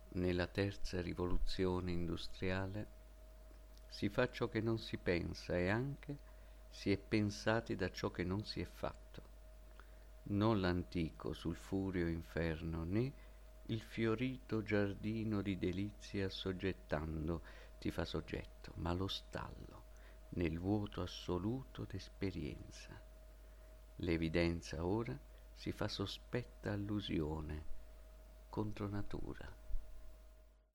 Nella terza rivoluzione industriale si fa ciò che non si pensa e anche si è pensati da ciò che non si è fatto. Non l'antico sulfureo inferno, né il fiorito giardino di delizie assoggettando ti fa soggetto, ma lo stallo nel vuoto assoluto d'esperienza. L'evidenza ora si fa sospetta allusione contro natura.